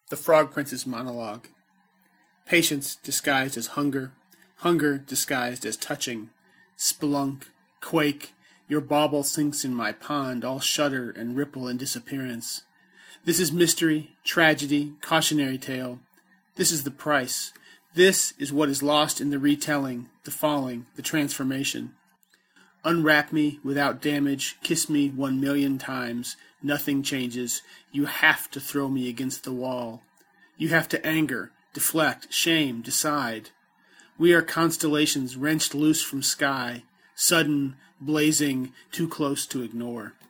The Frog Prince's monologue. Patience disguised as hunger, hunger disguised as touching. Spelunk, quake, your bauble sinks in my pond, all shudder and ripple in disappearance. This is mystery, tragedy, cautionary tale. This is the price. This is what is lost in the retelling, the falling, the transformation. Unwrap me without damage, kiss me 1,000,000 times. Nothing changes. You have to throw me against the wall. You have to anger, deflect, shame, decide. We are constellations wrenched loose from sky, sudden, blazing, too close to ignore.